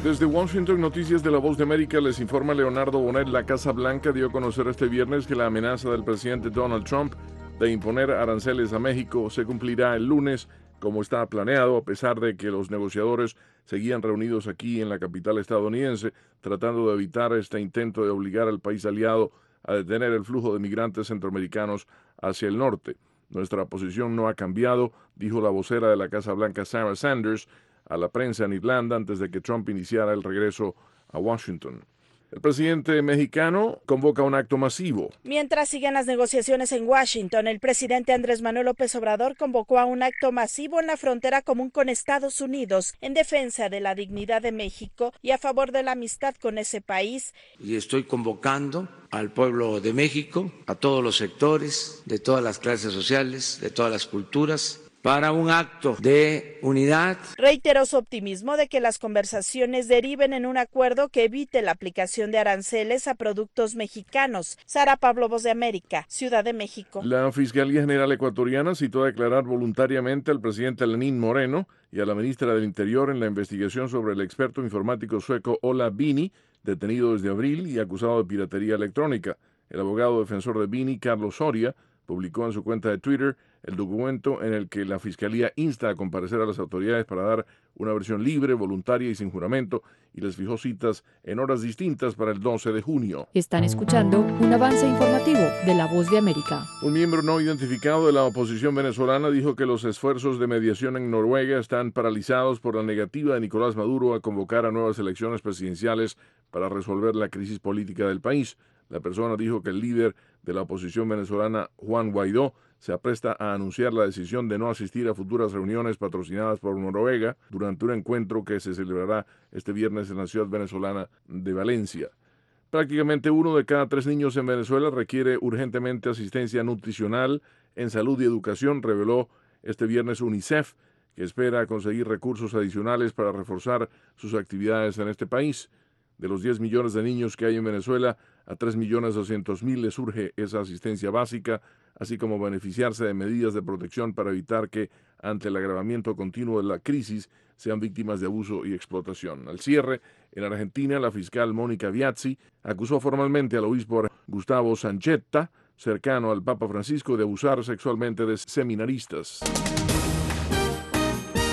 Desde Washington, Noticias de la Voz de América, les informa Leonardo Bonet. La Casa Blanca dio a conocer este viernes que la amenaza del presidente Donald Trump de imponer aranceles a México se cumplirá el lunes, como está planeado, a pesar de que los negociadores seguían reunidos aquí en la capital estadounidense, tratando de evitar este intento de obligar al país aliado a detener el flujo de migrantes centroamericanos hacia el norte. Nuestra posición no ha cambiado, dijo la vocera de la Casa Blanca, Sarah Sanders, a la prensa en Irlanda antes de que Trump iniciara el regreso a Washington. El presidente mexicano convoca un acto masivo. Mientras siguen las negociaciones en Washington, el presidente Andrés Manuel López Obrador convocó a un acto masivo en la frontera común con Estados Unidos en defensa de la dignidad de México y a favor de la amistad con ese país. Y estoy convocando al pueblo de México, a todos los sectores, de todas las clases sociales, de todas las culturas, para un acto de unidad. Reiteró su optimismo de que las conversaciones deriven en un acuerdo que evite la aplicación de aranceles a productos mexicanos. Sara Pablo, Voz de América, Ciudad de México. La Fiscalía General Ecuatoriana citó a declarar voluntariamente al presidente Lenín Moreno y a la ministra del Interior en la investigación sobre el experto informático sueco Ola Bini, detenido desde abril y acusado de piratería electrónica. El abogado defensor de Bini, Carlos Soria, publicó en su cuenta de Twitter el documento en el que la Fiscalía insta a comparecer a las autoridades para dar una versión libre, voluntaria y sin juramento, y les fijó citas en horas distintas para el 12 de junio. Están escuchando un avance informativo de La Voz de América. Un miembro no identificado de la oposición venezolana dijo que los esfuerzos de mediación en Noruega están paralizados por la negativa de Nicolás Maduro a convocar a nuevas elecciones presidenciales para resolver la crisis política del país. La persona dijo que el líder de la oposición venezolana, Juan Guaidó, se apresta a anunciar la decisión de no asistir a futuras reuniones patrocinadas por Noruega durante un encuentro que se celebrará este viernes en la ciudad venezolana de Valencia. Prácticamente 1 de cada 3 niños en Venezuela requiere urgentemente asistencia nutricional en salud y educación, reveló este viernes UNICEF, que espera conseguir recursos adicionales para reforzar sus actividades en este país. De los 10 millones de niños que hay en Venezuela, a 3.200.000 les surge esa asistencia básica, así como beneficiarse de medidas de protección para evitar que, ante el agravamiento continuo de la crisis, sean víctimas de abuso y explotación. Al cierre, en Argentina, la fiscal Mónica Biazzi acusó formalmente al obispo Gustavo Sanchetta, cercano al Papa Francisco, de abusar sexualmente de seminaristas.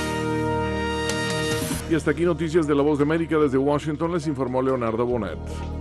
Y hasta aquí Noticias de la Voz de América. Desde Washington les informó Leonardo Bonet.